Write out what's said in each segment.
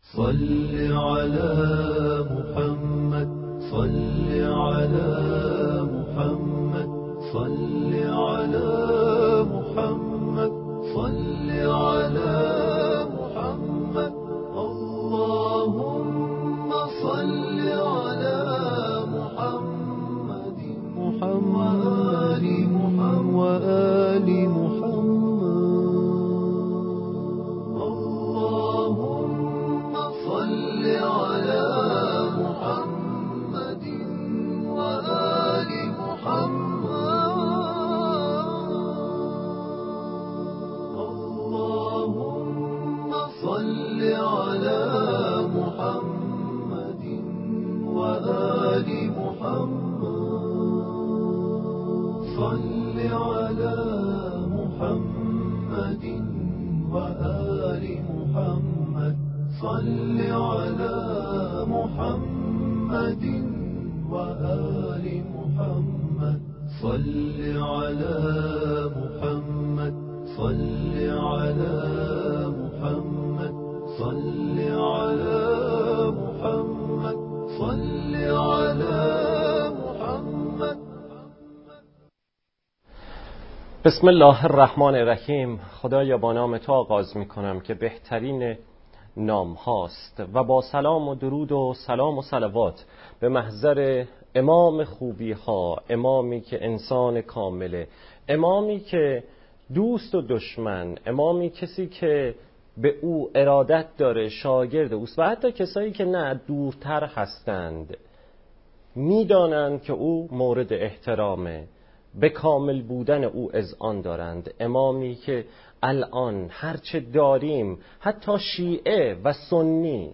صل على محمد صل على محمد صل على محمد صل على محمد اللهم صل على محمد وآل محمد اللهم صل على محمد وآل محمد اللهم صل على محمد وآل محمد صل على محمد وآل محمد صل على محمد وآل محمد صل على محمد صل على محمد صل على محمد صل على محمد. بسم الله الرحمن الرحیم. خدایا با نام تو آغاز میکنم که بهترین نام هاست و با سلام و درود و سلام و صلوات به محضر امام خوبی ها، امامی که انسان کامله، امامی که دوست و دشمن، امامی کسی که به او ارادت داره، شاگرد اوست و حتی کسایی که نه دورتر هستند میدانند که او مورد احترامه، به کامل بودن او اذعان دارند. امامی که الان هرچه داریم حتی شیعه و سنی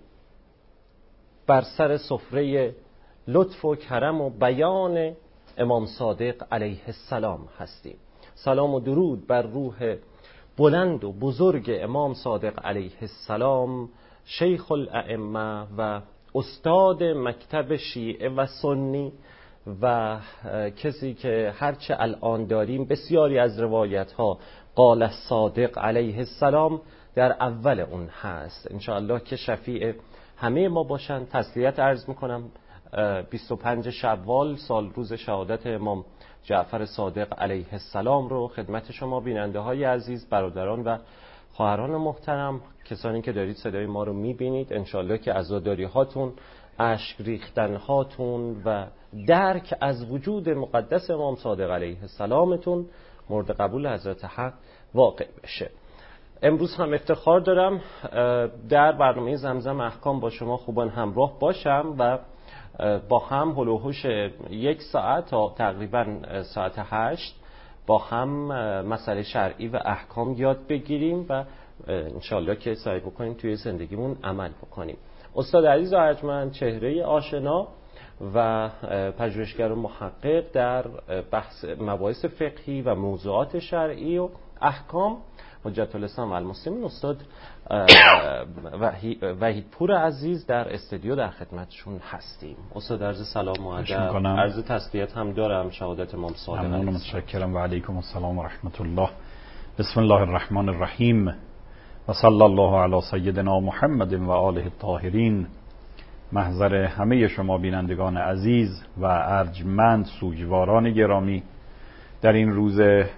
بر سر سفره لطف و کرم و بیان امام صادق علیه السلام هستیم. سلام و درود بر روح بلند و بزرگ امام صادق علیه السلام، شیخ الائمه و استاد مکتب شیعه و سنی و کسی که هرچه الان داریم بسیاری از روایت ها قال صادق علیه السلام در اول اون هست. انشاءالله که شفیع همه ما باشند. تسلیت عرض میکنم 25 شوال سال روز شهادت امام جعفر صادق علیه السلام رو خدمت شما بیننده های عزیز، برادران و خواهران محترم، کسانی که دارید صدای ما رو میبینید، انشاءالله که عزاداری هاتون، اشک ریختن هاتون و درک از وجود مقدس امام صادق علیه السلامتون مورد قبول حضرت حق واقع بشه. امروز هم افتخار دارم در برنامه زمزم احکام با شما خوبان همراه باشم و با هم هلوهوش 1 ساعت تا تقریبا ساعت 8 با هم مسئله شرعی و احکام یاد بگیریم و انشالله که سعی بکنیم توی زندگیمون عمل بکنیم. استاد عزیز و ارجمند، چهره آشنا و پژوهشگر و محقق در بحث مباحث فقهی و موضوعات شرعی و احکام، حجت الاسلام و المسلمین، استاد وحید پور عزیز در استودیو در خدمتشون هستیم. استاد عرض سلام و ادب، عرض تسلیت هم دارم شهادت امام صادق. ممنون و متشکرم و علیکم السلام و رحمت الله. بسم الله الرحمن الرحیم و صلی الله علی سیدنا محمد و آله الطاهرین. محضر همه شما بینندگان عزیز و ارجمند، سوگواران گرامی، در این روز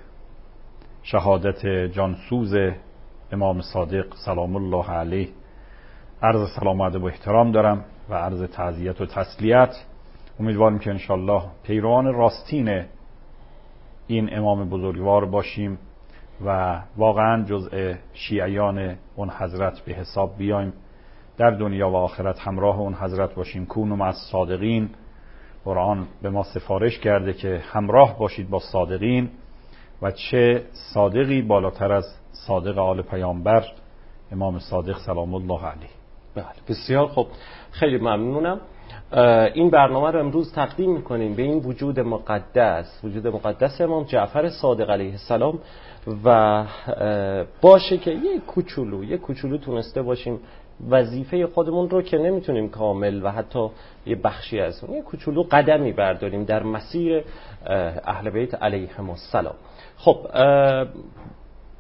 شهادت جانسوز امام صادق سلام الله علیه عرض سلام و ادب و احترام دارم و عرض تعزیت و تسلیت. امیدوارم که انشالله پیروان راستین این امام بزرگوار باشیم و واقعا جزء شیعیان اون حضرت به حساب بیایم، در دنیا و آخرت همراه اون حضرت باشیم. کونوا مع الصادقین. قرآن به ما سفارش کرده که همراه باشید با صادقین و چه صادقی بالاتر از صادق آل پیامبر امام صادق سلام الله علیه. بله، بسیار خوب، خیلی ممنونم. این برنامه رو امروز تقدیم میکنیم به این وجود مقدس امام جعفر صادق علیه السلام و باشه که یه کوچولو تونسته باشیم وظیفه خودمون رو که نمیتونیم کامل و حتی یه بخشی از اون، یه کوچولو قدمی برداریم در مسیر اهل بیت علیهم السلام. خب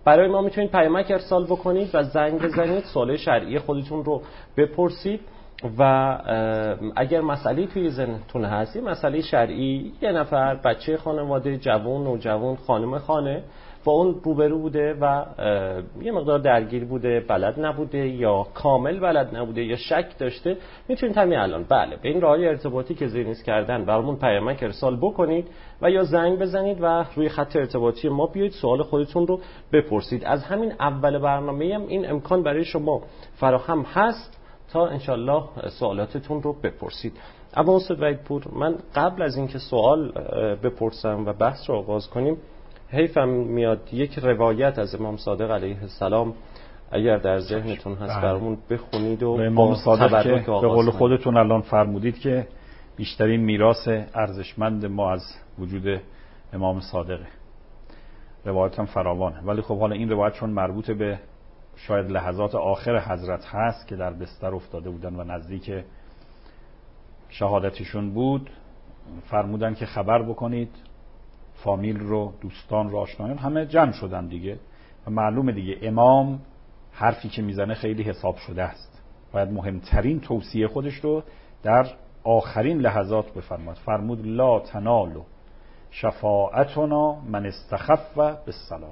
برای ما میتونید پیامک ارسال بکنید و زنگ بزنید، سوال شرعی خودتون رو بپرسید و اگر مسئله توی ذهنتون هست، مسئله شرعی، یه نفر بچه خانواده، جوان و جوان، خانم خانه با اون روبرو بوده و یه مقدار درگیر بوده، بلد نبوده یا کامل بلد نبوده یا شک داشته، میتونید همین الان بله به این راههای ارتباطی که زیرنویس کردن برامون پیامک ارسال بکنید و یا زنگ بزنید و روی خط ارتباطی ما بیاید سوال خودتون رو بپرسید. از همین اول برنامه هم این امکان برای شما فراهم هست تا انشالله سوالاتتون رو بپرسید. اما استاد وحیدپور، من قبل از اینکه سوال بپرسم و بحث رو آغاز کنیم، حیفم میاد یک روایت از امام صادق علیه السلام اگر در ذهنتون هست برامون بخونید و امام صادق که به قول کنید. خودتون الان فرمودید که بیشترین میراث ارزشمند ما از وجود امام صادقه. روایت هم فراوانه، ولی خب حالا این روایت چون مربوط به شاید لحظات آخر حضرت هست که در بستر افتاده بودن و نزدیک شهادتشون بود، فرمودن که خبر بکنید فامیل رو، دوستان رو، آشنایان همه جمع شدن دیگه و معلومه دیگه امام حرفی که میزنه خیلی حساب شده است، باید مهمترین توصیه خودش رو در آخرین لحظات بفرماد. فرمود لا تنالو شفاعتنا من استخف بالصلاة.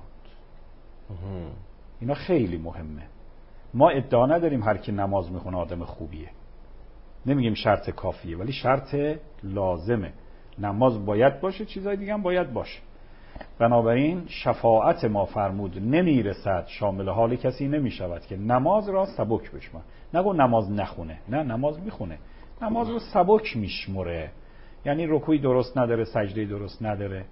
اینا خیلی مهمه. ما ادعا نداریم هر کی نماز میخونه آدم خوبیه، نمیگیم شرط کافیه، ولی شرط لازمه. نماز باید باشه، چیزای دیگه هم باید باشه. بنابراین شفاعت ما فرمود نمیرسد، شامل حال کسی نمیشود که نماز را سبک بشماره. نگو نماز نخونه، نه نماز میخونه، نماز رو سبک میشمره. یعنی رکوعی درست نداره، سجده درست نداره،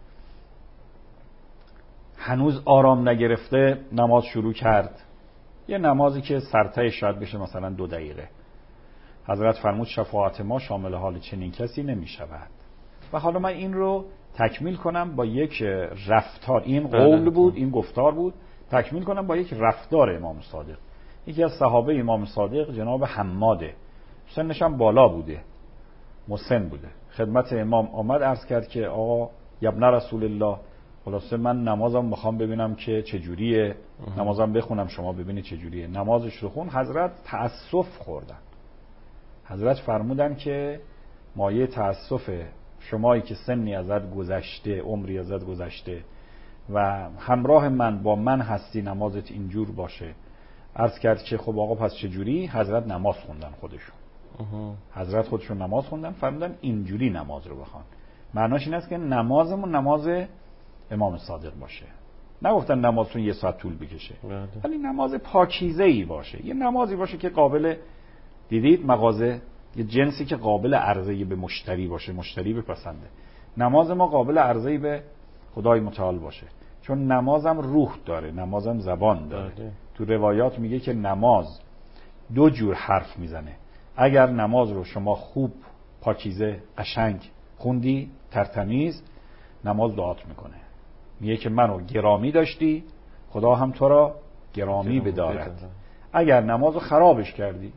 هنوز آرام نگرفته نماز شروع کرد، یه نمازی که سرتای شاید بشه مثلا 2 دقیقه. حضرت فرمود شفاعت ما شامل حال چنین کسی نمی شود. و حالا من این رو تکمیل کنم با یک رفتار. این قول بود، این گفتار بود، تکمیل کنم با یک رفتار امام صادق. یکی از صحابه امام صادق جناب حماده، سنش هم بالا بوده، مسن بوده، خدمت امام آمد عرض کرد که آقا ابن رسول الله، خلاصه من نمازم میخوام ببینم که چجوریه، نمازم بخونم شما ببینید چجوریه. نمازش رو خون. حضرت تأسف خوردن. حضرت فرمودن که مایه تأسف شمایی که سنی ازت گذشته، عمری ازت گذشته و همراه من با من هستی نمازت اینجور باشه. عرض کرد که خب آقا پس چجوری؟ حضرت نماز خوندن خودشون. حضرت خودشون نماز خوندن، فرمودن اینجوری نماز رو بخوان. معناش این است که نمازمون نماز امام صادق باشه. نگفتن نمازتون 1 ساعت طول بکشه، ولی نماز پاکیزه‌ای باشه. یه نمازی باشه که قابل، دیدید مغازه یه جنسی که قابل عرضه به مشتری باشه، مشتری بپسنده. نماز ما قابل عرضه به خدای متعال باشه، چون نمازم روح داره، نمازم زبان داره. تو روایات میگه که نماز 2 جور حرف میزنه. اگر نماز رو شما خوب، پاکیزه، قشنگ خوندی، ترتمیز، نماز دعات میکنه، میگه که منو گرامی داشتی، خدا هم تو را گرامی بدارد. اگر نماز رو خرابش کردی،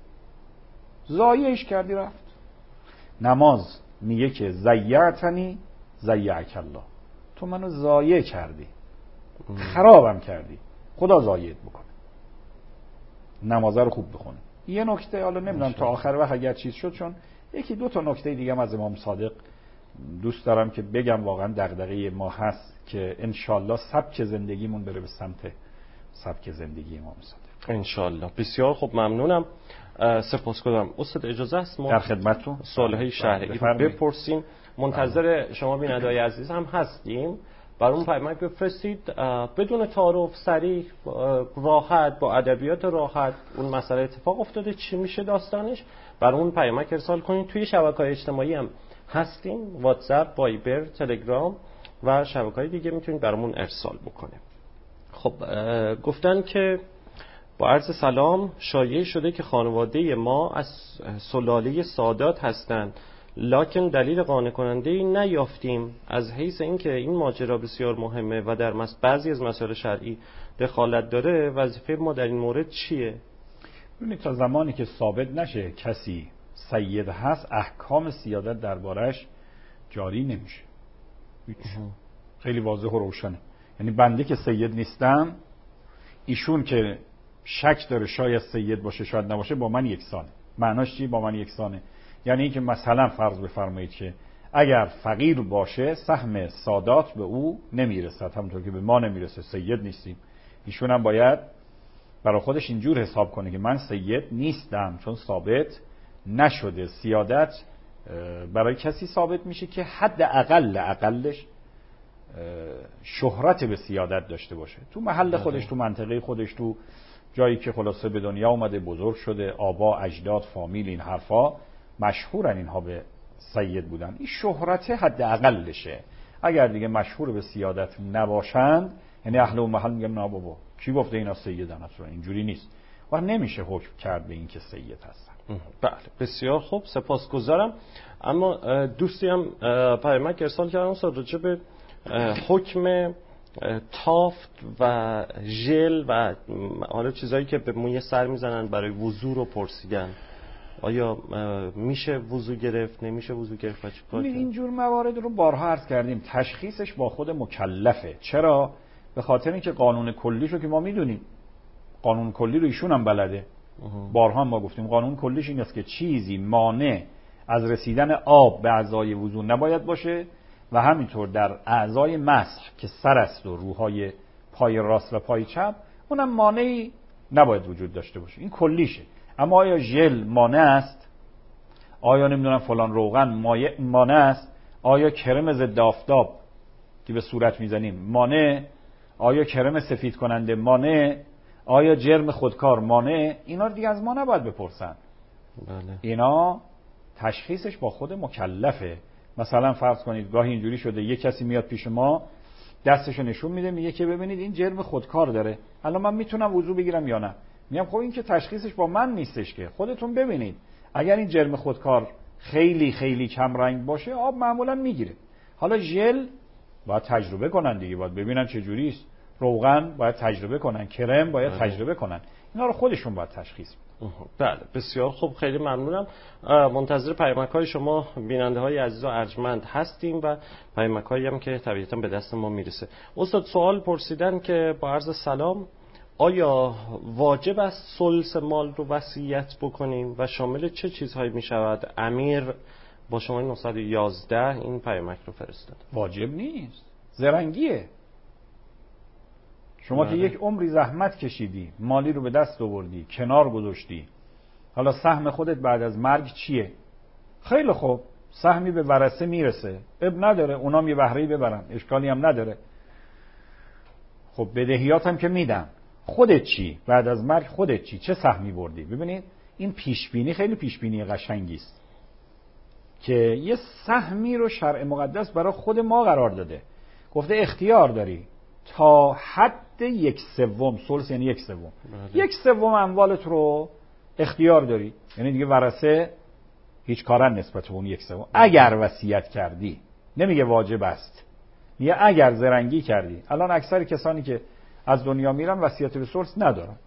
ضایعش کردی، رفت. نماز میگه که ضیعتنی ضیعک الله، تو منو ضایع کردی، خرابم کردی، خدا ضایعت بکنه. نماز رو خوب بخونه. یه نکته حالا نمیدونم تا آخر وقت اگر چیز شد، چون 1-2 نکته دیگه هم از امام صادق دوست دارم که بگم، واقعا دغدغه ما هست که انشالله سبک زندگیمون بره به سمت سبک زندگی امام صادق انشالله. بسیار خوب، ممنونم، سپاسگزارم. استاد اجازه است ما در خدمتتون سوالهای شرعی رو بپرسیم؟ منتظر شما بیننده‌های عزیز هم هستیم. برامون پیامک بفرستید بدون تعارف، سریع، راحت، با ادبیات راحت. اون مسئله اتفاق افتاده چی میشه داستانش، برامون پیامک ارسال کنید. توی شبکه‌های اجتماعی هم هستیم، واتساپ، وایبر، تلگرام و شبکه‌های دیگه میتونید برامون ارسال بکنید. خب گفتن که با عرض سلام، شایع شده که خانواده ما از سلاله سادات هستند، لکن دلیل قانع کننده‌ای نیافتیم. از حیث اینکه این ماجرا بسیار مهمه و در بعضی از مسائل شرعی دخالت داره، وظیفه ما در این مورد چیه؟ ببینید تا زمانی که ثابت نشه کسی سید هست، احکام سیادت دربارش جاری نمیشه. خیلی واضح و روشنه. یعنی بنده که سید نیستم، ایشون که شک داره شاید سید باشه شاید نباشه با من یکسانه. معناش چی با من یکسانه؟ یعنی اینکه مثلا فرض بفرمایید که اگر فقیر باشه سهم سادات به او نمیرسد، همونطور که به ما نمیرسه، سید نیستیم. ایشون هم باید برای خودش اینجور حساب کنه که من سید نیستم، چون ثابت نشده. سیادت برای کسی ثابت میشه که حد اقلش شهرت به سیادت داشته باشه، تو محل خودش، تو منطقه خودش، تو جایی که خلاصه به دنیا اومده، بزرگ شده، آبا، اجداد، فامیل، این حرفا مشهورن اینها به سید بودن. این شهرت حد اقلشه. اگر دیگه مشهور به سیادت نباشند، یعنی اهل اون محل میگن نه بابا کی گفته اینا سیدن، اصلا اینجوری نیست، و نمیشه حکم کرد به این که سید هستن. بله بسیار خوب، سپاسگزارم. اما دوستی هم پیامک ارسال کردن استاد راجع به حکم تافت و ژل و حالا چیزایی که به موی سر میزنن برای وضو رو پرسیدن. آیا میشه وضو گرفت، نمیشه وضو گرفت و چیکار کنیم؟ اینجور موارد رو بارها عرض کردیم، تشخیصش با خود مکلفه. چرا؟ به خاطر اینکه قانون کلیش رو که ما میدونیم، قانون کلی رو ایشون هم بلده. بارها ما گفتیم قانون کلیش این است که چیزی مانع از رسیدن آب به اعضای وضو نباید باشه و همینطور در اعضای مسح که سر است و روهای پای راست و پای چپ اونم مانعی نباید وجود داشته باشه. این کلیشه. اما آیا ژل مانع است؟ آیا نمیدونم فلان روغن مانع است؟ آیا کرم ضد آفتاب که به صورت میزنیم مانع؟ آیا کرم سفید کننده مانع؟ آیا جرم خودکار مانع؟ اینا دیگه از ما نباید بپرسن. بله. اینا تشخیصش با خود مکلفه. مثلا فرض کنید گاهی اینجوری شده یک کسی میاد پیش ما دستشو نشون میده میگه که ببینید این جرم خودکار داره، الان من میتونم وضو بگیرم یا نه؟ میگم خب این که تشخیصش با من نیستش که، خودتون ببینید. اگر این جرم خودکار خیلی خیلی کم رنگ باشه آب معمولا میگیره. حالا ژل باید تجربه کنن دیگه، باید ببینن چه جوری است. روغن باید تجربه کنن، کرم باید تجربه کنن. اینا رو خودشون باید تشخیص بدن. بله بسیار خوب، خیلی ممنونم. منتظر پیامک‌های شما بیننده‌های عزیز و ارجمند هستیم و پیامک‌هایی هم که طبیعتاً به دست ما میرسه. استاد سوال پرسیدن که با عرض سلام آیا واجب است ثلث مال رو وصیت بکنیم و شامل چه چیزهایی میشود؟ امیر با شماره 911 این پیامک رو فرستاد. واجب نیست، زرنگیه. شما که یک عمری زحمت کشیدی، مالی رو به دست آوردی، کنار گذاشتی، حالا سهم خودت بعد از مرگ چیه؟ خیلی خوب، سهمی به ورثه میرسه، اب نداره، اونام یه بهره‌ای ببرن، اشکالی هم نداره. خب بدهیات هم که میدن، خودت چی؟ بعد از مرگ خودت چی؟ چه سهمی بردی؟ ببینید این پیشبینی خیلی پیشبینی قشنگی است که یه سهمی رو شرع مقدس برای خود ما قرار داده. گفته اختیار داری تا حد 1/3، ثلث یعنی 1/3، 1/3 اموالت رو اختیار داری. یعنی دیگه ورثه هیچ کارن نسبت به اون 1/3. اگر وصیت کردی، نمیگه واجب است، میگه اگر زرنگی کردی. الان اکثر کسانی که از دنیا میرن وصیت به ثلث ندارن،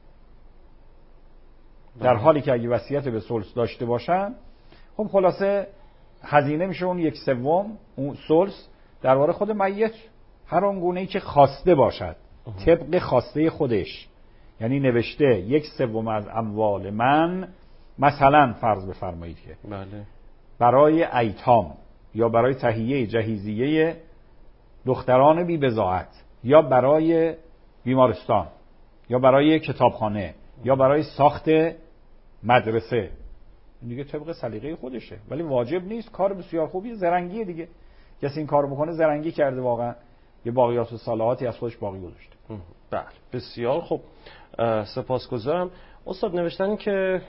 در حالی که اگه وصیت به ثلث داشته باشن خب خلاصه هزینه میشه اون 1/3، اون ثلث درباره خود میت هر آنگونه‌ای که خواسته باشد طبق خواسته خودش. یعنی نوشته 1/3 از اموال من، مثلا فرض بفرمایید که بله. برای ایتام یا برای تهیه جهیزیه دختران بی بضاعت یا برای بیمارستان یا برای کتابخانه یا برای ساخت مدرسه، دیگه طبق سلیقه خودشه، ولی واجب نیست. کار بسیار خوبیه، زرنگیه دیگه. کسی این کارو بکنه زرنگی کرده، واقعا یه باقیات الصالحاتی از خودش باقی گذاشته. بله بسیار خوب، سپاسگزارم. استاد نوشتن که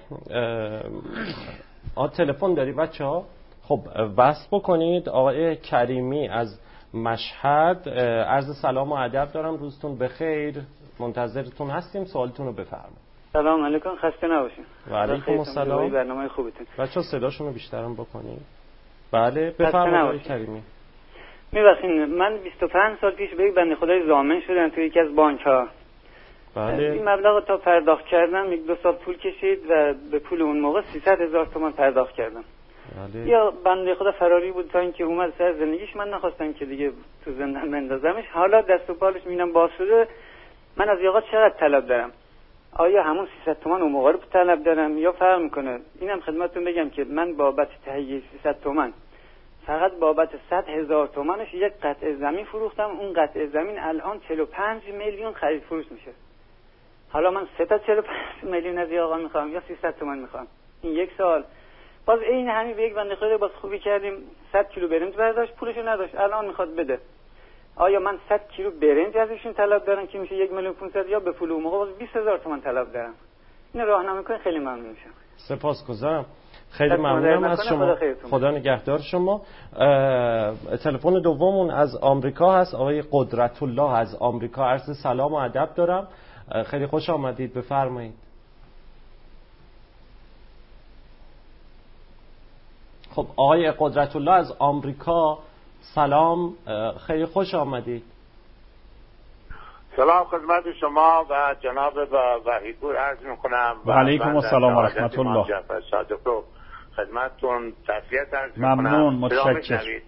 تلفن داری بچه‌ها؟ خب وصل بکنید. آقای کریمی از مشهد، عرض سلام و ادب دارم، روزتون بخیر، منتظرتون هستیم، سوالتون رو بفرمایید. سلام علیکم، خسته نباشین. و علیکم السلام. برنامه خوبتون. بچه‌ها صداشون رو بیشترم بکنید. بله بفرمایید آقای کریمی. می‌بخشید من 25 سال پیش به یک بنده خدای ضامن شدم توی یکی از بانک‌ها. بله. این مبلغ تا پرداخت کردم 1-2 سال طول کشید و به پول اون موقع 300,000 تومان پرداخت کردم. بله. یا بنده خدا فراری بود تا اینکه اومد سر زندگیش، من نخواستم که دیگه تو زندان بندازمش. حالا دست و پالش میبینم باز شده، من از یاقات چقدر طلب دارم؟ آیا همون 300 تومان اون موقع رو طلب دارم یا فرق میکنه؟ اینم خدمتتون بگم که من بابت تهیه 300 تومان فقط بابت 100,000 تومانش یک قطعه زمین فروختم. اون قطعه زمین الان 45 میلیون خرید فروش میشه. حالا من 3 تا 45 میلیون از آقا میخوام یا 300 تومان میخوام؟ این یک سوال. باز این همین به یک بنده خدا باز خوبی کردیم 100 کیلو برنج برداشت، پولشو نداشت، الان میخواد بده. آیا من 100 کیلو برنج ازشون طلب دارم که میشه 1,500,000 یا به پول اون موقع باز 20,000 تومان طلب دارم؟ این راهنمایی کنید، خیلی ممنون میشم. سپاسگزارم، خیلی ممنونم از شما. خدا نگهدار شما. تلفن دوممون از آمریکا هست، آقای قدرت الله از آمریکا. عرض سلام و ادب دارم، خیلی خوش آمدید، بفرمایید. خب آقای قدرت الله از آمریکا، سلام، خیلی خوش آمدید. سلام خدمت شما و جناب وحیدپور عرض میکنم. و علیکم السلام و رحمت الله. جعفر صادق رو خدمتتون تسلیت عرض میکنم. ممنون، متشکرم.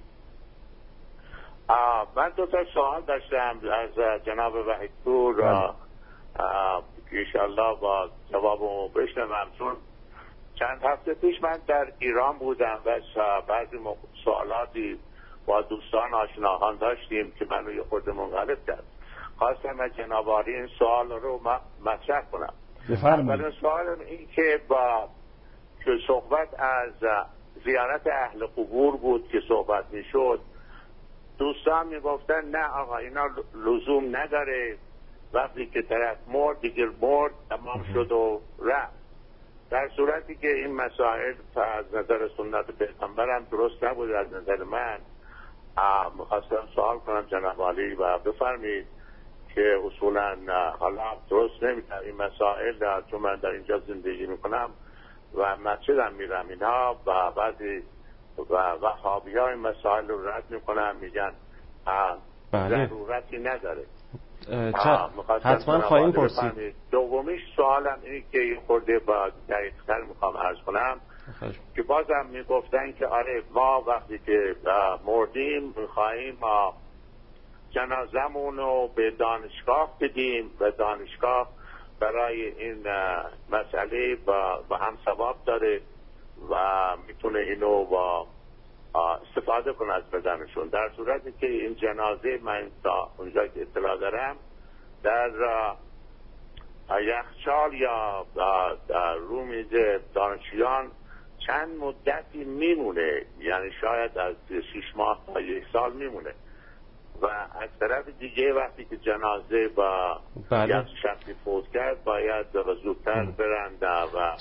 من 2 تا سوال داشتم از جناب وحیدپور که انشاءالله با جوابمو بشنوم، چون چند هفته پیش من در ایران بودم و بعضی سوالاتی با دوستان آشناهان داشتیم که منو یه خورده منقلب کرد. خواستم از جناب عالی این سوال رو مطرح کنم. بفرمایید. سوالم این که که صحبت از زیارت اهل قبور بود که صحبت میشد، دوستان میگفتن نه آقا اینا لزوم نداره، وقتی که طرف مرد دیگه مرد تمام شد و رفت. در صورتی که این مسائل از نظر سنت پیغمبرم درست نبود. از نظر من میخواستم سوال کنم جناب عالی و بفرمید که اصولا حالا درست نمیدونم این مسائل، چون من در اینجا زندگی میکنم و مسجدم میرم اینا و بعضی وهابی ها این مسائل رو رد میکنن، میگن ضرورتی نداره. حتما خواهیم پرسید. دومیش سوالم اینه که یه خورده با دقیق‌تر میخوام عرض کنم که بازم میگفتن که آره ما وقتی که مردیم میخواییم جنازمون رو به دانشگاه بدیم و دانشگاه برای این مسئله با هم ثواب داره و میتونه اینو با استفاده کنه از بدنشون. در صورتی که این جنازه من تا اونجا که اطلاع دارم در یخچال یا رو میز دانشجویان چند مدتی میمونه، یعنی شاید از 6 ماه تا 1 سال میمونه و از طرف دیگه وقتی که جنازه با یک شخصی فوت کرد باید زودتر برند و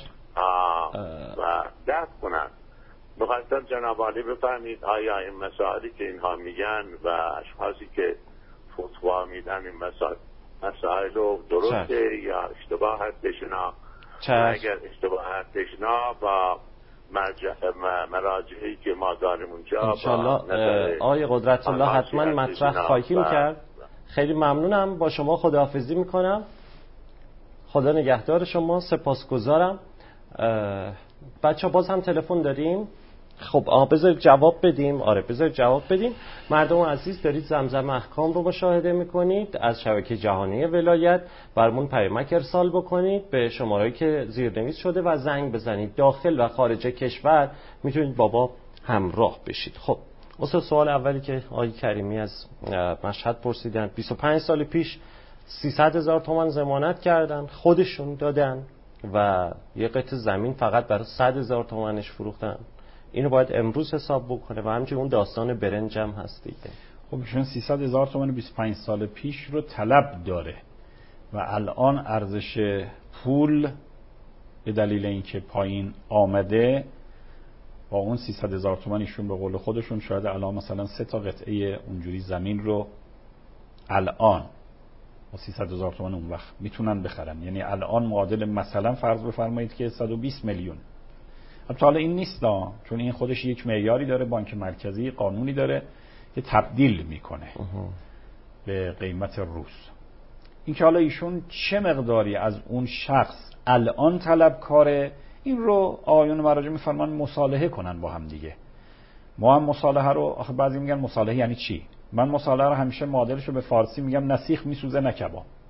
دفن کنند. میخواستم جناب عالی بفرمید آیا این مسائلی که اینها میگن و اشخاصی که فتوا میدن این مسائل رو درسته یا اشتباه هستشنا؟ اگر اشتباه هستشنا با مراجعی که ما داریم اونجا انشالله آقای قدرت الله حتما مطرح خواهیم کرد. خیلی ممنونم، با شما خداحافظی میکنم، خدا نگهدار شما، سپاسگزارم. بچه باز هم تلفن داریم. خب بذارید جواب بدیم. بذارید جواب بدیم. مردم عزیز، دارید زمزم احکام رو مشاهده میکنید از شبکه جهانی ولایت. برمون پیامک ارسال بکنید به شمارهایی که زیرنویس شده و زنگ بزنید. داخل و خارج کشور میتونید بابا همراه بشید. خب اصلا سوال اولی که آقای کریمی از مشهد پرسیدن، 25 سال پیش 300,000 تومان ضمانت کردن، خودشون دادن و یه قطعه زمین فقط برای 100,000 تومانش فروختن. اینو باید امروز حساب بکنه و همچنین اون داستان برنج هم هست دیگه. خب ایشون 300,000 تومان 25 سال پیش رو طلب داره و الان ارزش پول به دلیل اینکه پایین آمده با اون 300,000 تومان ایشون به قول خودشون شاید الان مثلا 3 تا قطعه اونجوری زمین رو الان با 300,000 تومان اون وقت میتونن بخرن. یعنی الان معادل مثلا فرض بفرمایید که 120 میلیون. البته حالا این نیست چون این خودش یک معیاری داره، بانک مرکزی قانونی داره که تبدیل میکنه به قیمت روز. این که حالا ایشون چه مقداری از اون شخص الان طلبکاره، این رو آقایون مراجع میفرمان مصالحه کنن با هم دیگه. ما هم مصالحه رو آخه بعضی میگن مصالحه یعنی چی؟ من مصالحه رو همیشه معادلش رو به فارسی میگم نسیخ میسوزه نه کباب.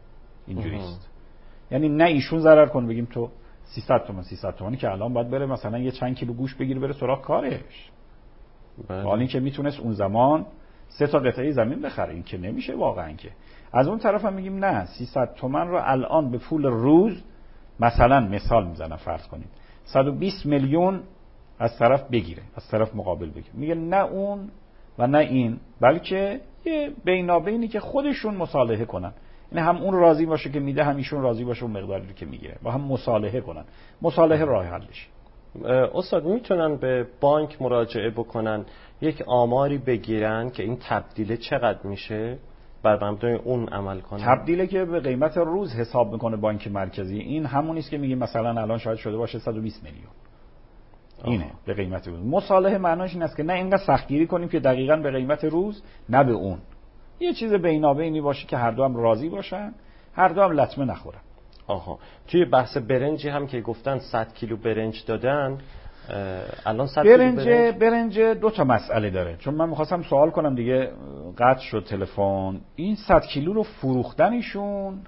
اینجوریست. یعنی نه ایشون ضرر کن بگیم تو 300 تومانی که الان باید بره مثلا یه چند کیلو گوش بگیره بره سراغ کارش. حالا این که میتونست اون زمان 3 تا قطعه زمین بخره، این که نمیشه واقعا. که از اون طرف هم میگیم نه 300 تومن رو الان به پول روز مثلا مثال میزنم فرض کنید 120 میلیون از طرف بگیره، از طرف مقابل بگیره. میگه نه اون و نه این، بلکه یه بینابینی که خودشون مصالحه کنن. یعنی هم اون راضی باشه که میده، هم ایشون راضی باشه اون مقداری که میگیره، با هم مصالحه کنن. مصالحه راه حلش. استاد میتونن به بانک مراجعه بکنن یک آماری بگیرن که این تبدیله چقدر میشه، بر مبنای اون عمل کنن؟ تبدیله که به قیمت روز حساب میکنه بانک مرکزی، این همونی است که میگیم مثلا الان شاید شده باشه 120 میلیون. اینه به قیمت روز. مصالحه معناش این است که نه اینقدر سختگیری کنیم که دقیقاً به قیمت روز، نه به اون. یه چیز بینابینی باشه که هر دو هم راضی باشن، هر دو هم لطمه نخورن. آها. توی بحث برنجی هم که گفتن 100 کیلو برنج دادن، الان 100 کیلو برنج 2 تا مسئله داره. چون من می‌خواستم سوال کنم دیگه قطع شد تلفن. این 100 کیلو رو فروختنشون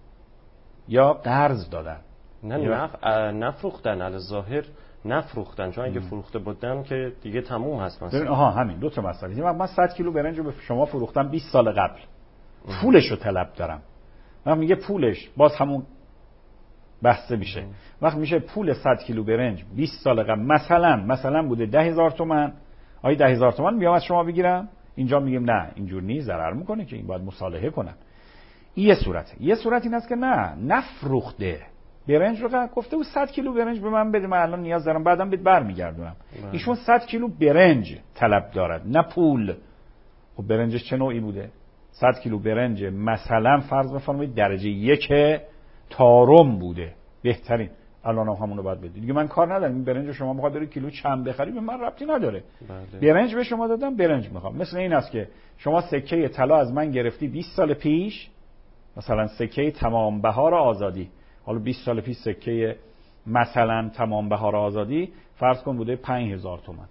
یا قرض دادن؟ نفروختن. علی ظاهر نفروختن، چون اگه فروخته بودن که دیگه تموم هست مثلا. آها همین 2 تا مسئله. من 100 کیلو برنج رو به شما فروختم 20 سال قبل. پولش رو طلب دارم. من میگه پولش باز همون بحث میشه. وقت میشه پول 100 کیلو برنج 20 سال قبل مثلا بوده 10,000 تومان. آیا 10,000 تومان بیام از شما بگیرم؟ اینجا میگیم نه اینجور نیست، ضرر میکنه که این باید مصالحه کنن. این یه صورت این است که نه نفروخته برنج رو، گفته بود 100 کیلو برنج به من بده، من الان نیاز دارم بعدم بهت برمیگردونم. ایشون 100 کیلو برنج طلب دارد نه پول. خب برنجش چه نوعی بوده؟ 100 کیلو برنج مثلا فرض بفرمایید درجه 1 تارم بوده، بهترین. الان هم همون رو باید بدید دیگه. من کار ندارم این برنج شما میخواد بری کیلو چند بخری، به من ربطی نداره. برنج به شما دادم، برنج میخوام. مثل این است که شما سکه طلا از من گرفتی 20 سال پیش، مثلا سکه تمام بهار آزادی. حالا 20 سال پیش سکه مثلا تمام بهار آزادی فرض کن بوده 5,000 تومان.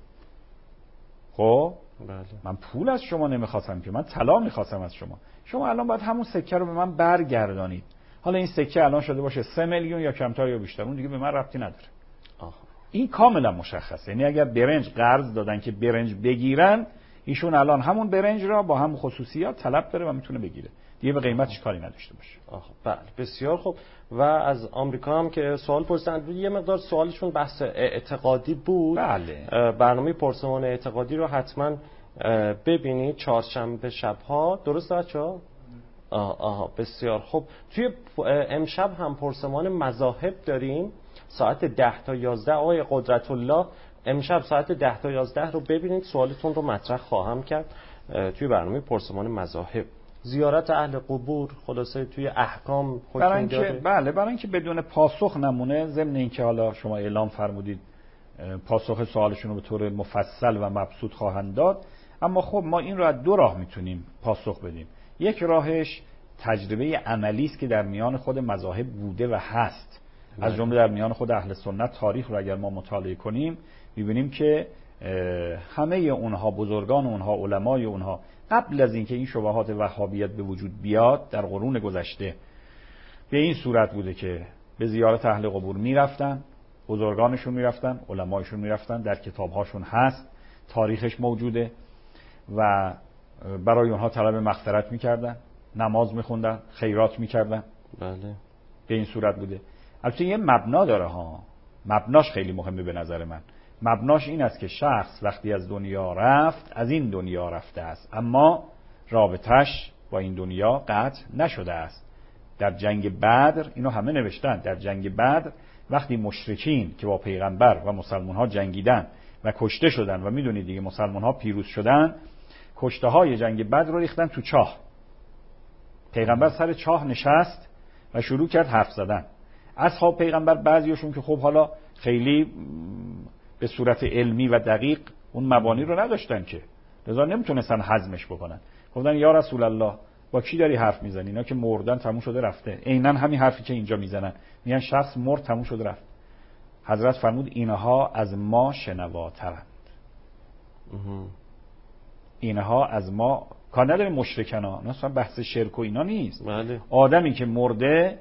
خب من پول از شما نمیخواستم که، من طلا میخواستم از شما. شما الان باید همون سکه رو به من برگردانید. حالا این سکه الان شده باشه 3 میلیون یا کمتر یا بیشتر، اون دیگه به من ربطی نداره. این کاملا مشخصه. یعنی اگر برنج قرض دادن که برنج بگیرن، ایشون الان همون برنج را با هم خصوصیات طلب داره و میتونه بگیره، دیگه به قیمتش کاری نداشته باشه. بله بسیار خوب. و از آمریکا هم که سوال پرسیدن، یه مقدار سوالشون بحث اعتقادی بود. بله. برنامه پرسمان اعتقادی رو حتما ببینید چهارشنبه شب‌ها، درست بچه‌ها؟ بسیار خوب. توی امشب هم پرسمان مذاهب داریم ساعت 10 تا 11. آقای قدرت الله امشب ساعت 10 تا 11 رو ببینید، سوالتون رو مطرح خواهم کرد توی برنامه پرسمان مذاهب. زیارت اهل قبور خلاصه توی احکام حکم داره؟ بله، برای اینکه بدون پاسخ نمونه، ضمن اینکه حالا شما اعلام فرمودید پاسخ سوالشون رو به طور مفصل و مبسوط خواهند داد، اما خب ما این رو از 2 راه میتونیم پاسخ بدیم. یک راهش تجربه عملی است که در میان خود مذاهب بوده و هست، از جمله در میان خود اهل سنت. تاریخ رو اگر ما مطالعه کنیم می‌بینیم که همه اونها، بزرگان اونها، علمای اونها، قبل از اینکه این شبهات وهابیت به وجود بیاد در قرون گذشته به این صورت بوده که به زیارت اهل قبور میرفتن، بزرگانشون میرفتن، علمایشون میرفتن، در کتابهاشون هست، تاریخش موجوده و برای اونها طلب مغفرت میکردن، نماز میخوندن، خیرات میکردن. بله. به این صورت بوده. البته یه مبنا داره ها، مبناش خیلی مهمه به نظر من. مبناش این است که شخص وقتی از دنیا رفت، از این دنیا رفته است، اما رابطش با این دنیا قطع نشده است. در جنگ بدر اینو همه نوشتن، در جنگ بدر وقتی مشرکین که با پیغمبر و مسلمان ها جنگیدن و کشته شدن و میدونید دیگه مسلمان ها پیروز شدن، کشته های جنگ بدر رو ریختن تو چاه. پیغمبر سر چاه نشست و شروع کرد حرف زدن. اصحاب پیغمبر بعضیشون که خب حالا خیلی به صورت علمی و دقیق اون مبانی رو نداشتن که، لذا نمیتونستن هضمش بکنن. گفتن یا رسول الله با کی داری حرف میزنی؟ اینا که مردن تموم شده رفته. عیناً همین حرفی که اینجا میزنن، میگن شخص مرد تموم شده رفت. حضرت فرمود اینها از ما شنواترند. اینها از ما کار نداره مشرکنا، اصلا بحث شرک و اینا نیست. بله. آدمی که مرده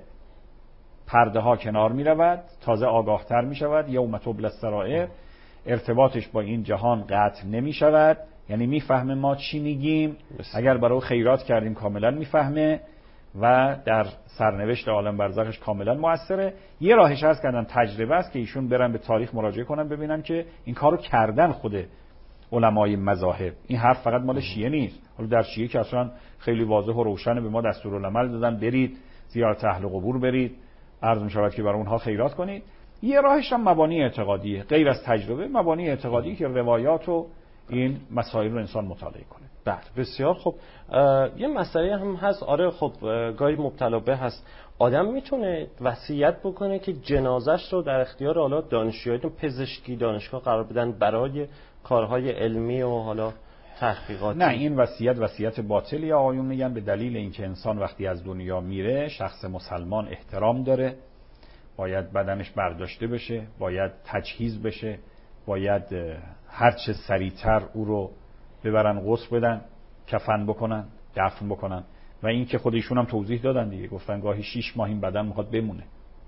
پرده ها کنار می رود، تازه آگاه تر می شود، یوم تبلی السرائر، ارتباطش با این جهان قطع نمی شود، یعنی میفهمه ما چی میگیم، اگر برای خیرات کردیم کاملا میفهمه و در سرنوشت عالم برزخش کاملا مؤثره. یه راهش عرض کردن تجربه است که ایشون برن به تاریخ مراجعه کنن ببینن که این کارو کردن خود علمای مذاهب. این حرف فقط مال شیعه نیست. حالا در شیعه که اصلا خیلی واضح و روشن به ما دستورالعمل دادن، برید زیارت اهل قبور برید، عرض می شود که برای اونها خیرات کنید. یه راهش هم مبانی اعتقادیه، غیر از تجربه، مبانی اعتقادی که روایات و این مسائل رو انسان مطالعه کنه. بله بسیار خب. یه مسئله هم هست، آره خب گاهی مبتلا به هست، آدم میتونه وصیت بکنه که جنازش رو در اختیار حالا دانشجویان پزشکی دانشگاه قرار بدن برای کارهای علمی و حالا تحقیقاتی؟ نه، این وصیت باطلی. آقایون میگن به دلیل اینکه انسان وقتی از دنیا میره، شخص مسلمان احترام داره، باید بدنش برداشته بشه، باید تجهیز بشه، باید هرچه سریعتر او رو ببرن غسل بدن، کفن بکنن، دفن بکنن. و این که خودشون هم توضیح دادن دیگه، گفتن گاهی 6 ماه این بدن میخواد بمونه،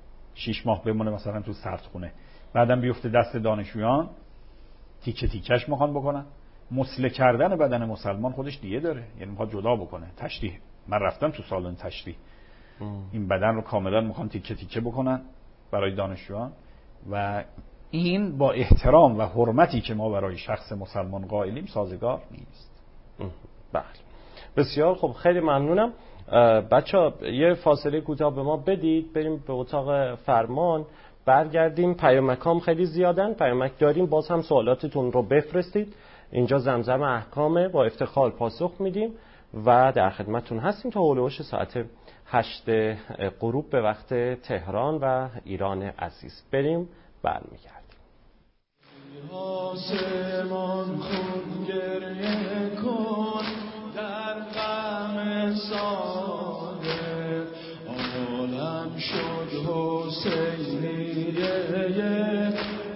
6 ماه بمونه مثلا تو سردخونه، بعدم بیفته دست دانشجویان تیکه تیکش میخوان بکنن. مسله کردن بدن مسلمان خودش دیگه داره، یعنی میخواد جدا بکنه. تشریح، من رفتم تو سالن تشریح، این بدن رو کاملا میخوان تیکه تیکه بکنن برای دانشجویان. و این با احترام و حرمتی که ما برای شخص مسلمان قائلیم سازگار نیست. بله بسیار خب، خیلی ممنونم. بچه‌ها یه فاصله کوتاه به ما بدید، بریم به اتاق فرمان، برگردیم. پیامکام خیلی زیادن، پیامک داریم، باز هم سوالاتتون رو بفرستید. اینجا زمزم احکامه، با افتخار پاسخ میدیم و در خدمتتون هستیم تا هولوش ساعت 8 غروب به وقت تهران و ایران عزیز. بریم برمیگردیم. آسمان خون گریه کن در غم صادق، عالم شد حسینیه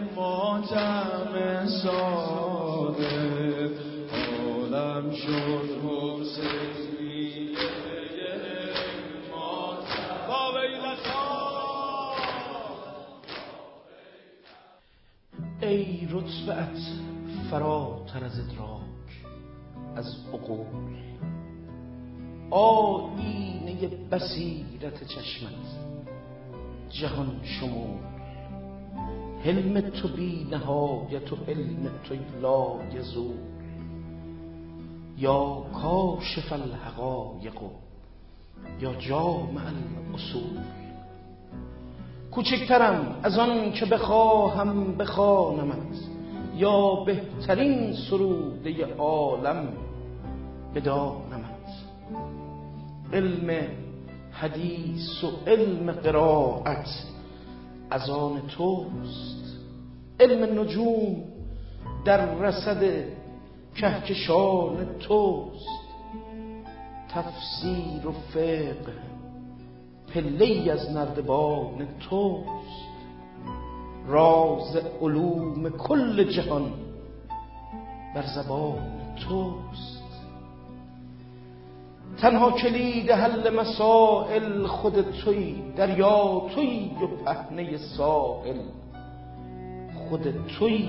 ماتم صادق، عالم شد حسینیه ماتم با ای رتبت فراتر از ادراک از عقول، آیینه بصیرت چشمت جهان شمول، حلم تو بی نهایت و علم تو لا یزول، یا کاشف الحقایق یا جامع الاصول. کوچکترم از آن که بخواهم بخوانمت، یا بهترین سروده عالم بدانمت. علم حدیث و علم قرائت از آن توست، علم نجوم در رصد کهکشان توست، تفسیر و فقه پله‌ای از نردبان توست، راز علوم کل جهان بر زبان توست. تنها کلید حل مسائل خود تویی، دریا تویی و پهنه ساحل خود تویی.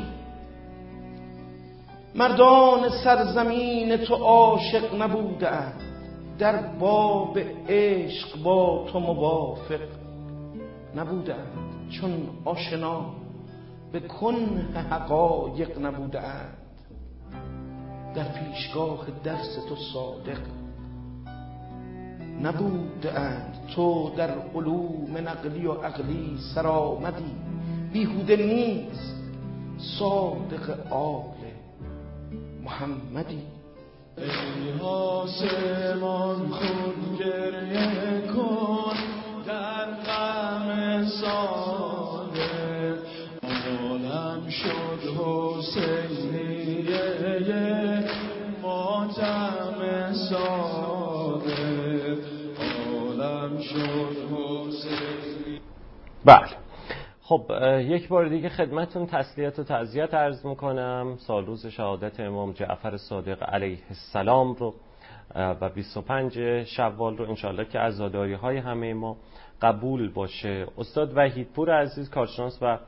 مردان سرزمین تو عاشق نبودند، در باب عشق با تو موافق نبودند، چون آشنا به کنه حقایق نبودند، در پیشگاه درس تو صادق نبودند. تو در علوم نقلی و عقلی سرآمدی، بیهوده نیست صادق آل محمدی. ای آسمان خون گریه کن در غم صادق، عالم شد حسینیه ماتم صادق، عالم شد حسینیه. بله خب، یک بار دیگه خدمتتون تسلیت و تعزیت عرض میکنم. سالروز شهادت امام جعفر صادق علیه السلام رو و 25 شوال رو انشالله که عزاداری های همه ما قبول باشه. استاد وحیدپور عزیز کارشناس و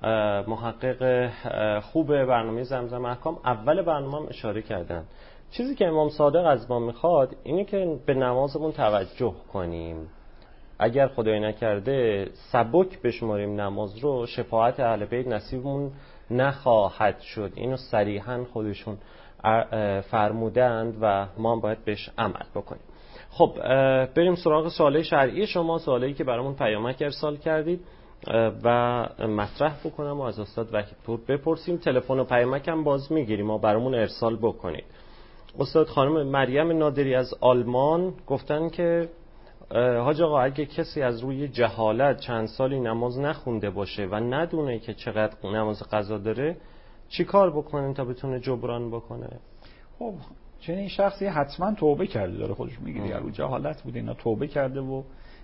محقق خوب برنامه زمزم احکام اول برنامه هم اشاره کردن. چیزی که امام صادق از ما میخواد اینه که به نمازمون توجه کنیم. اگر خدای نکرده سبک بشماریم نماز رو، شفاعت اهل بیت نصیبمون نخواهد شد. اینو صریحا خودشون فرمودند و ما هم باید بهش عمل بکنیم. خب بریم سراغ سوالای شرعی شما، سوالایی که برامون پیامک ارسال کردید و مطرح بکنم و از استاد وحیدپور بپرسیم. تلفن و پیامک هم باز میگیریم و برامون ارسال بکنید. استاد خانم مریم نادری از آلمان گفتن که حاج آقا اگه کسی از روی جهالت چند سالی نماز نخونده باشه و ندونه که چقدر نماز قضا داره، چی کار بکنه تا بتونه جبران بکنه؟ خب چنین شخصی حتما توبه کرده، داره خودش میگه دیگه رو جهالت بوده، اینا توبه کرده و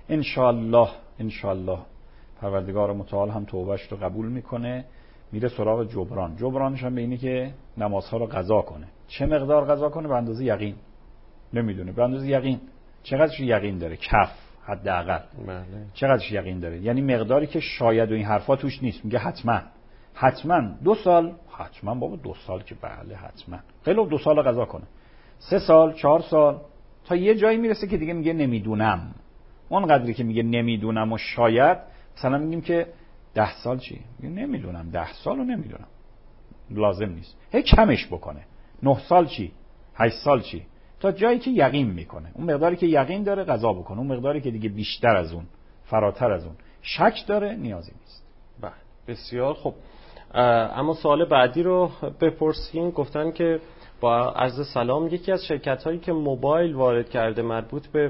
انشالله پروردگار متعال هم توبهش رو قبول میکنه، میره سراغ جبران. جبرانش هم به اینه که نمازها رو قضا کنه. چه مقدار قضا کنه؟ به اندازه یقین. نمیدونه، به اندازه یقین. چقدرش یقین داره؟ کف حداقل. بله. چقدرش یقین داره؟ یعنی مقداری که شاید و این حرفا توش نیست. میگه حتما 2 سال، حتما بابا 2 سال که بله حتما. خیلی 2 سال قضا کنه. 3 سال، 4 سال، تا یه جایی میرسه که دیگه میگه نمیدونم. اون قدری که میگه نمیدونم و شاید، مثلا میگیم که 10 سال چی؟ میگه نمیدونم، 10 سال رو نمیدونم. لازم نیست. هی کمش بکنه. 9 سال چی؟ 8 سال چی؟ تا جایی که یقین میکنه. اون مقداری که یقین داره قضا بکنه. اون مقداری که دیگه بیشتر از اون، فراتر از اون شک داره، نیازی نیست. بله بسیار خوب. اما سوال بعدی رو بپرسیم. گفتن که با عرض سلام، یکی از شرکت هایی که موبایل وارد کرده مربوط به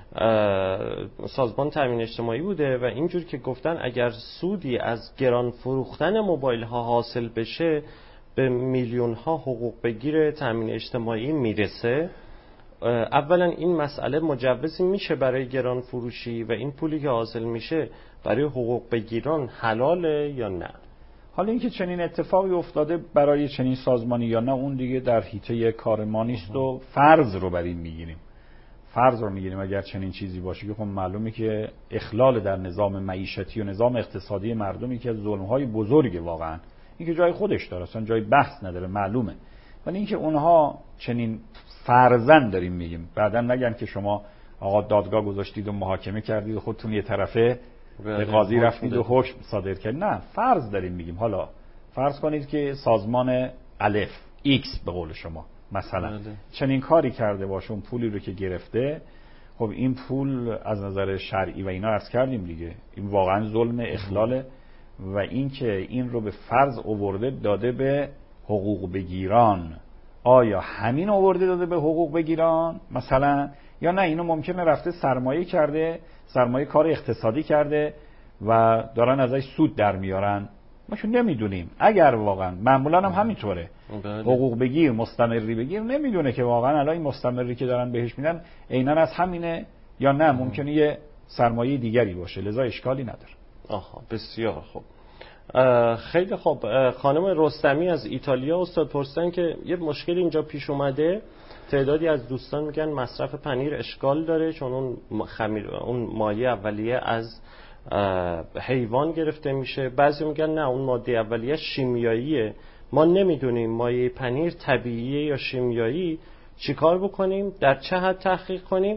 سازمان تامین اجتماعی بوده و اینجور که گفتن اگر سودی از گران فروختن موبایل ها حاصل بشه به میلیون ها حقوق بگیر تامین اجتماعی میرسه. اولا این مسئله مجوزی میشه برای گران فروشی و این پولی که حاصل میشه برای حقوق بگیران حلاله یا نه؟ حالا اینکه چنین اتفاقی افتاده برای چنین سازمانی یا نه، اون دیگه در حیطه کار ما نیست و فرض رو بر این میگیریم. اگر چنین چیزی باشه که خب معلومه که اخلال در نظام معیشتی و نظام اقتصادی مردمی که از ظلم‌های بزرگه واقعا. این که جای خودش داره، اصلا جای بحث نداره، معلومه. ولی اینکه اونها چنین فرضاً داریم میگیم، بعداً نگن که شما آقا دادگاه گذاشتید و محاکمه کردید و خودتون یه طرفه به قاضی رفتید و حکم صادر کردید. نه، فرض داریم میگیم. حالا فرض کنید که سازمان الف X به قول شما مثلا چنین کاری کرده باشه، اون پولی رو که گرفته، خب این پول از نظر شرعی و اینا عرض کردیم دیگه، این واقعا ظلم، اخلاله. و این که این رو به فرض آورده داده به حقوق بگیران، آیا همین آورده داده به حقوق بگیران مثلا، یا نه اینو ممکنه رفته سرمایه کرده، سرمایه کار اقتصادی کرده و دارن ازش سود در میارن؟ ما چون نمیدونیم. اگر واقعا معمولا هم همینطوره، حقوق بگیر، مستمری بگیر، نمیدونه که واقعا الان این مستمری که دارن بهش میدن عیناً از همینه یا نه ممکنه یه سرمایه دیگری باشه، لذا اشکالی نداره. آها بسیار خوب. خیلی خوب. خانم رستمی از ایتالیا استاد پرسیدن که یه مشکل اینجا پیش اومده، تعدادی از دوستان میگن مصرف پنیر اشکال داره چون اون مایه اولیه از حیوان گرفته میشه. بعضی میگن نه، اون ماده اولیه شیمیاییه، ما نمیدونیم مایه پنیر طبیعیه یا شیمیایی، چیکار بکنیم؟ در چه حد تحقیق کنیم؟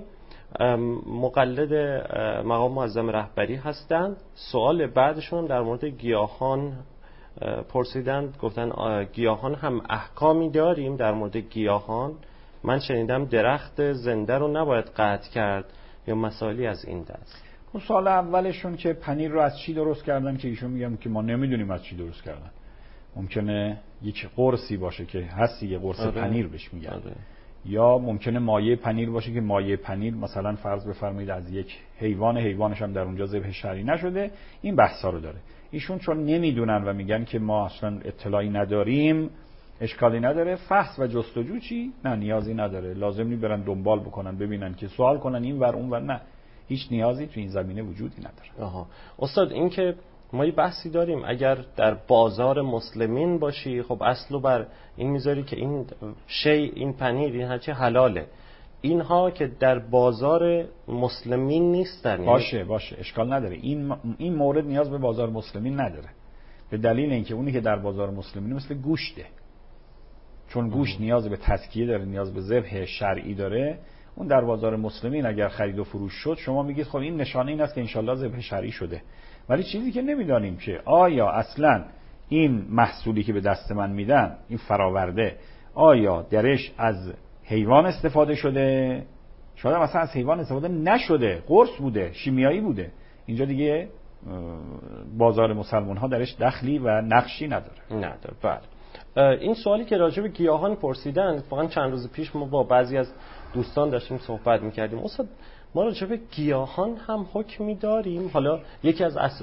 مقلد مقام معظم رهبری هستند. سوال بعدشون در مورد گیاهان پرسیدند، گفتن گیاهان هم احکامی داریم در مورد گیاهان؟ من شنیدم درخت زنده رو نباید قطع کرد یا مسائلی از این دست. اون سال اولشون که پنیر رو از چی درست کردن که ایشون میگم که ما نمیدونیم از چی درست کردن. ممکنه یک قرصی باشه که هستی یه قرص پنیر بهش میگن، یا ممکنه مایه پنیر باشه که مایه پنیر مثلا فرض بفرمایید از یک حیوانش هم در اونجا ذبح شرعی نشده. این بحثا رو داره. ایشون چون نمیدونن و میگن که ما اصلا اطلاعی نداریم، اشکالی نداره. فحص و جستجو چی؟ نه نیازی نداره. لازم نی برن دنبال بکنن ببینن که سوال کنن این ور اون ور، نه، هیچ نیازی تو این زمینه وجودی نداره. استاد این که ما یه بحثی داریم، اگر در بازار مسلمین باشی خب اصلو بر این میذاری که این این پنیر این هرچی حلاله، اینها که در بازار مسلمین نیستن. باشه اشکال نداره. این مورد نیاز به بازار مسلمین نداره، به دلیل اینکه اونی که در بازار مسلمین مثل گوشته، چون گوشت نیاز به تزکیه داره، نیاز به ذبح شرعی داره. اون در بازار مسلمین اگر خرید و فروش شد، شما میگید خب این نشانه این است که انشالله ذبح شرعی شده. ولی چیزی که نمیدانیم که آیا اصلا این محصولی که به دست من میدن، این فراورده، آیا درش از حیوان استفاده شده؟ شاید مثلا از حیوان استفاده نشده، قرص بوده، شیمیایی بوده. اینجا دیگه بازار مسلمان ها درش دخلی و نقشی نداره. بله. این سوالی که راجع به گیاهان پرسیدن، واقعا چند روز پیش ما با بعضی از دوستان داشتیم صحبت میکردیم. استاد ما راجع به گیاهان هم حکمی داریم؟ حالا یکی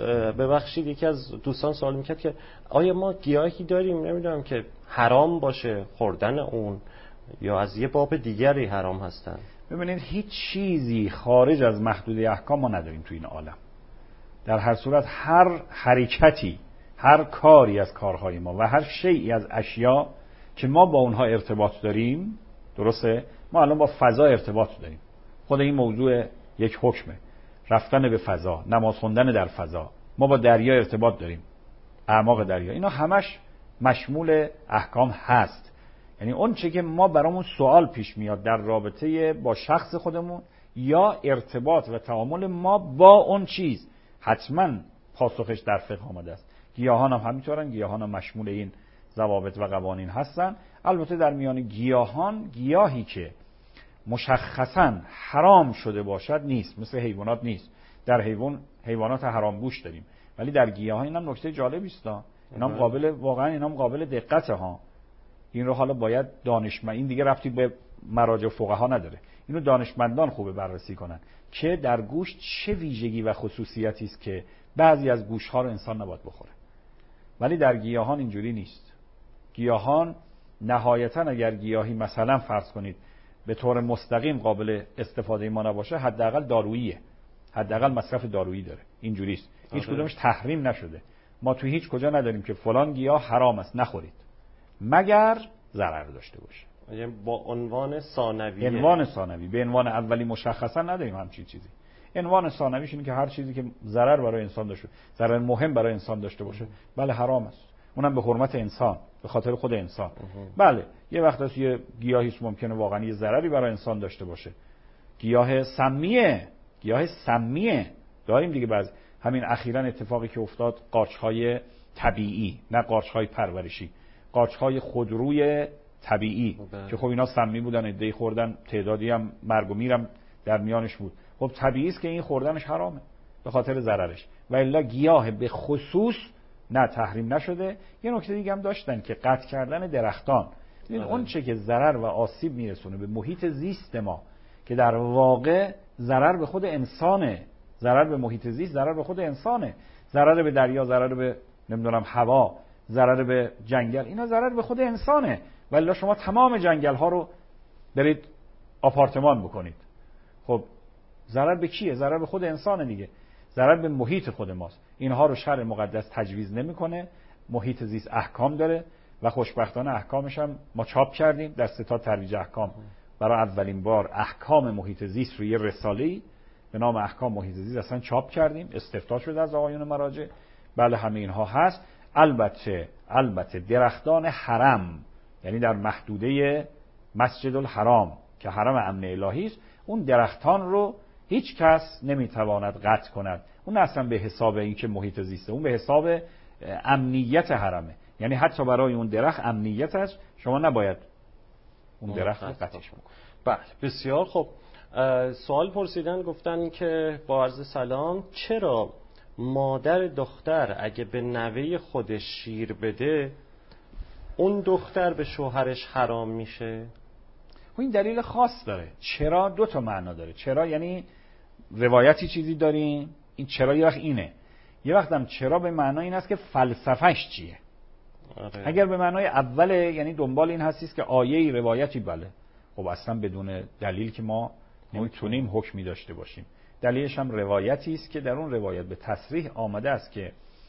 از دوستان سوال میکرد که آیا ما گیاهی داریم نمیدونم که حرام باشه خوردن اون، یا از یه باب دیگری حرام هستن؟ ببینید هیچ چیزی خارج از محدوده احکام ما نداریم تو این عالم. در هر صورت هر حرکتی، هر کاری از کارهای ما و هر شیئی از اشیا که ما با اونها ارتباط داریم، درسته؟ ما الان با فضا ارتباط داریم. خود این موضوع یک حکمه، رفتن به فضا، نماز خوندن در فضا. ما با دریا ارتباط داریم، اعماق دریا. اینا همش مشمول احکام هست. یعنی اون چه که ما برامون سوال پیش میاد در رابطه با شخص خودمون یا ارتباط و تعامل ما با اون چیز، حتما پاسخش در فقه آمده است. گیاهان هم همینطورن، گیاهان هم مشمول این ضوابط و قوانین هستن. البته در میان گیاهان، گیاهی که مشخصاً حرام شده باشد نیست، مثل حیوانات نیست. در حیوانات حرام گوش داریم، ولی در گیاهان اینم نکته جالبی است. اینام قابل دقته ها. این رو حالا باید دانشمند، این دیگه ربطی به مراجع فقها نداره، اینو دانشمندان خوبه بررسی کنن که در گوشت چه ویژگی و خصوصیتی است که بعضی از گوشت‌ها رو انسان نباید بخوره. ولی در گیاهان اینجوری نیست. گیاهان نهایتاً اگر گیاهی مثلا فرض کنید به طور مستقیم قابل استفاده ما نباشه، حداقل داروییه، حداقل مصرف دارویی داره. اینجوریست. هیچ کدومش تحریم نشده. ما تو هیچ کجا نداریم که فلان گیاه حرام است نخورید مگر ضرر داشته باشه. یعنی با عنوان ثانوی، به عنوان اولی مشخصا نداریم همچین چیزی. عنوان ثانویش اینه که هر چیزی که ضرر برای انسان داشته، ضرر مهم برای انسان داشته باشه، بله حرام است. اونم به حرمت انسان، به خاطر خود انسان. بله یه وقت هست یه گیاهی ممکنه واقعا یه ضرری برای انسان داشته باشه. گیاه سمیه داریم دیگه. بعضی همین اخیراً اتفاقی که افتاد، قارچ‌های طبیعی، نه قارچ‌های پرورشی، قارچ‌های خودروی طبیعی که خب اینا سمی بودن، عده‌ای خوردن، تعدادی هم مرگ و میرم در میانش بود. خب طبیعی است که این خوردنش حرامه به خاطر ضررش. و الا گیاه به خصوص نه تحریم نشده. یه نکته دیگه هم داشتن که قطع کردن درختان. ببین اون چه که ضرر و آسیب میرسونه به محیط زیست ما، که در واقع ضرر به خود انسانه، ضرر به محیط زیست، ضرر به خود انسانه، ضرر به دریا، ضرر به نمیدونم هوا، ضرر به جنگل، اینا ضرر به خود انسانه. ولی شما تمام جنگل ها رو برید آپارتمان بکنید، خب ضرر به کیه؟ ضرر به خود انسانه دیگه، ضرر به محیط خود ماست. اینها رو شرع مقدس تجویز نمیکنه. محیط زیست احکام داره و خوشبختانه احکامش هم ما چاپ کردیم در ستاد ترویج احکام. برای اولین بار احکام محیط زیست رو یه رساله‌ای به نام احکام محیط زیست اصلا چاپ کردیم، استفتاح شده از آقایون مراجع. بله همه اینها هست. البته درختان حرم، یعنی در محدوده مسجد الحرام که حرم امن الهی است، اون درختان رو هیچ کس نمیتواند قطع کند. اون اصلا به حساب این که محیط زیسته، اون به حساب امنیت حرمه. یعنی حتی برای اون درخت امنیت است، شما نباید اون درخت رو قطعش کنید. بله بسیار خوب. سوال پرسیدن، گفتن که با عرض سلام، چرا مادر دختر اگه به نوه خودش شیر بده اون دختر به شوهرش حرام میشه؟ این دلیل خاص داره. چرا دو تا معنا داره. چرا یعنی روایتی چیزی داریم، این چرا یه وقت اینه، یه وقت هم چرا به معنای این است که فلسفهش چیه. اگر به معنای اوله، یعنی دنبال این هستیست که آیه‌ای روایتی، بله خب اصلا بدون دلیل که ما نمیتونیم حکمی داشته باشیم. دلیلش هم روایتی است که در اون روایت به تصریح آمده است که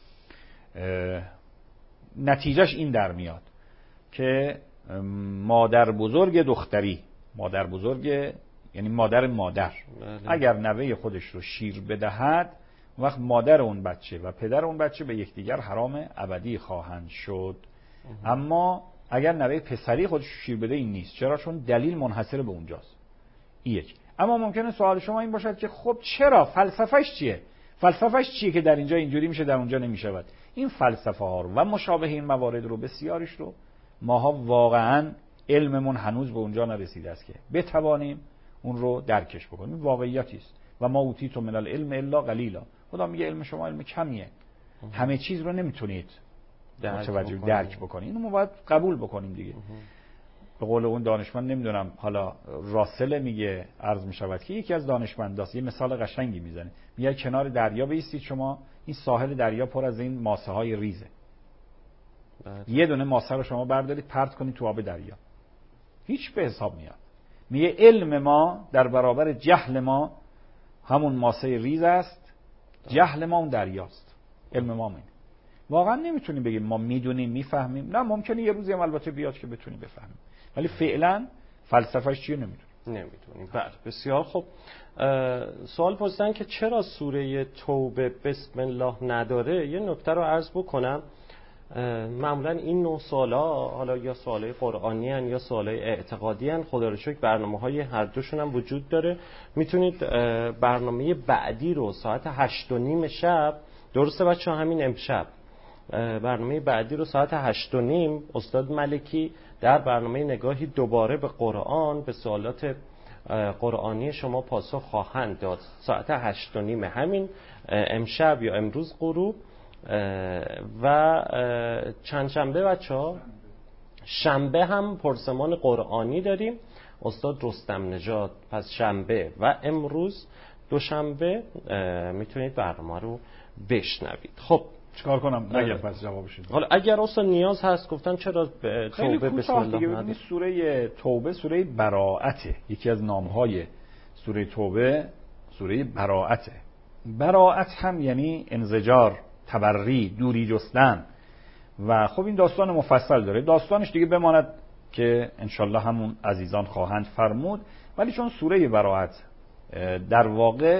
نتیجهش این در میاد که مادر بزرگ دختری، مادر بزرگ یعنی مادر بله. اگر نوه خودش رو شیر بدهد، وقت مادر اون بچه و پدر اون بچه به یکدیگر حرام ابدی خواهند شد. اما اگر نوه پسری خودش رو شیر بده این نیست. چرا؟ چون دلیل منحصر به اونجاست. یک. اما ممکنه سوال شما این باشد که خب چرا؟ فلسفهش چیه؟ فلسفهش چیه که در اینجا اینجوری میشه در اونجا نمیشود؟ این فلسفه ها رو و مشابه این موارد رو بسیارش رو ماها واقعا علممون هنوز به اونجا نرسیده است که بتوانیم اون رو درکش بکنیم. واقعیتی است. و ما اوتیتم من العلم الا قلیلا. خدا میگه علم شما علم کمیه. همه چیز رو نمیتونید متوجه درک بکنید. اینو ما باید قبول بکنیم دیگه. به قول اون دانشمند، نمیدونم حالا راسل میگه، عرض میشود که یکی از دانشمنداست یه مثال قشنگی میزنه، میگه کنار دریا بایستید شما، این ساحل دریا پر از این ماسه های ریزه. یه دونه ماسه رو شما بردارید پرت کنید تو آب دریا، هیچ به حساب میاد. میگه علم ما در برابر جهل ما همون ماسه ریز است، جهل ما اون دریاست. علم ما اینه. واقعا نمیتونیم بگیم ما میدونیم میفهمیم. نه، ممکنه یه روزی هم البته بیاد که بتونیم بفهمیم، ولی فعلا فلسفه‌اش چیه نمیدونیم. بله، بسیار خوب. سوال پرسیدن که چرا سوره توبه بسم الله نداره. یه نکته رو عرض بکنم. معمولا این نوع سوالا، حالا یا سوالای قرآنی هن یا سوالای اعتقادی هن، خدا رو شکر برنامه‌های هر دوشون هم وجود داره. میتونید برنامه بعدی رو ساعت 8:30 شب، درسته بچه‌ها، همین امشب برنامه بعدی رو ساعت 8:30 استاد ملکی در برنامه نگاهی دوباره به قرآن، به سوالات قرآنی شما پاسخ خواهند داد. ساعت 8:30 همین امشب یا امروز غروب. و چند شنبه بچه‌ها، شنبه هم پرسمان قرآنی داریم، استاد رستم نژاد. پس شنبه و امروز دوشنبه میتونید برنامه رو بشنوید. خب چیکار کنم نگه پس جوابش بدم؟ حالا اگر اصلا نیاز هست گفتن چرا توبه بسم الله دیگه. سوره توبه سوره براءته. یکی از نامهای سوره توبه سوره براءته. براءت هم یعنی انزجار، تبری، دوری جستن. و خب این داستان مفصل داره، داستانش دیگه بماند که انشالله همون عزیزان خواهند فرمود. ولی چون سوره براءت در واقع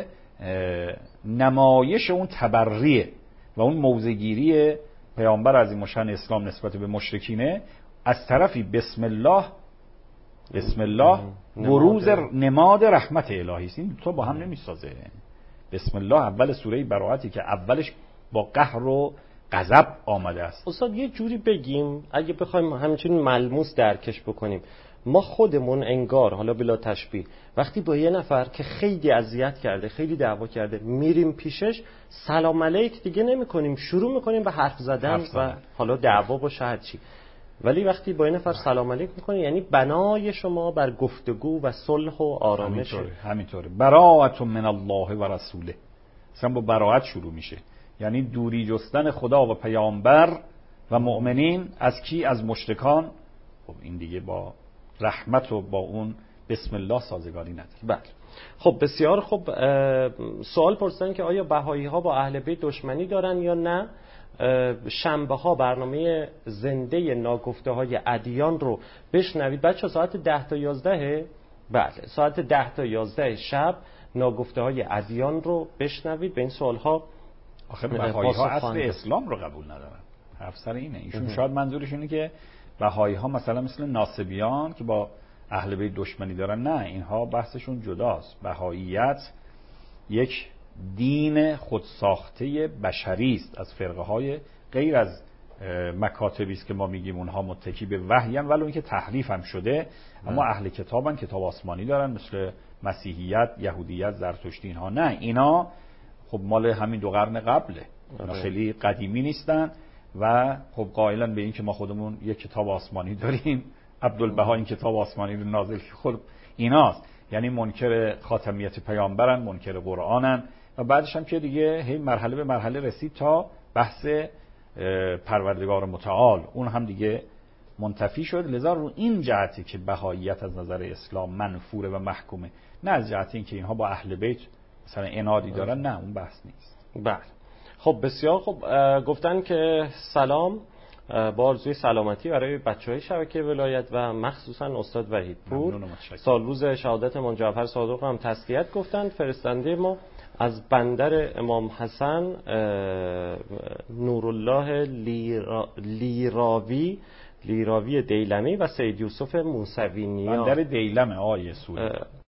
نمایش اون تبریه و اون موضع‌گیری پیامبر عظیم الشأن اسلام نسبت به مشرکینه، از طرفی بسم الله بروز نماد رحمت الهی است. این تو با هم نمیسازه. بسم الله اول سوره براءتی که اولش با قهر و غضب آمده است. استاد یه جوری بگیم اگه بخوایم همچنین ملموس درکش بکنیم، ما خودمون انگار، حالا بلا تشبیه، وقتی با یه نفر که خیلی اذیت کرده، خیلی دعوا کرده، میریم پیشش، سلام علیک دیگه نمی کنیم، شروع میکنیم به حرف زدن و حالا دعوا باشه هر چی. ولی وقتی با یه نفر سلام علیک میکنی، یعنی بنای شما بر گفتگو و صلح و آرامش. همینطوره. براءت من الله و رسوله، اصلا با براءت شروع میشه، یعنی دوری جستن خدا و پیامبر و مؤمنین از کی؟ از مشرکان. خب این دیگه با رحمت و با اون بسم الله سازگاری نداره. بله. خب بسیار خوب. سوال پرسیدن که آیا بهایی ها با اهل بیت دشمنی دارن یا نه. شنبه ها برنامه زنده ناگفته های ادیان رو بشنوید بچه، ساعت 10 تا 11. بله، ساعت 10 تا 11 شب ناگفته های ادیان رو بشنوید. به این سوال ها آخه بهایی ها اصل اسلام رو قبول ندارن. حرف سر اینه. ایشون شاید منظورش اینه که بهایی ها مثلا مثل ناصبیان که با اهل بیت دشمنی دارن. نه، اینها بحثشون جداست. بهاییت یک دین خودساخته بشری است، از فرقه های غیر از مکاتبی است که ما میگیم اونها متکی به وحی ان، ولی اون که تحریف هم شده. اما اهل کتابن، کتاب آسمانی دارن، مثل مسیحیت، یهودیت، زرتشتی. اینها نه، اینا خب مال همین 2 قرن قبله، اینا خیلی قدیمی نیستن و خب قائلن به این که ما خودمون یک کتاب آسمانی داریم. عبدالبها این کتاب آسمانی رو نازل خود ایناست، یعنی منکر خاتمیت پیامبرن، منکر قرآنن. و بعدش هم که دیگه هی مرحله به مرحله رسید تا بحث پروردگار متعال، اون هم دیگه منتفی شد. لذا رو این جهتی که بهاییت از نظر اسلام منفوره و محکومه، نه از جهتی اینکه اینها با اهل بیت مثلا عنادی دارن، نه اون بحث نیست. بله. خب بسیار خوب. گفتن که سلام، با آرزوی سلامتی برای بچه‌های شبکه ولایت و مخصوصا استاد وحیدپور. سال روز شهادت امام جعفر صادق هم تسلیت گفتند. فرستنده ما از بندر امام حسن نورالله لیراوی دیلمی و سید یوسف موسوی نیا. بندر دیلمه آیه سوری.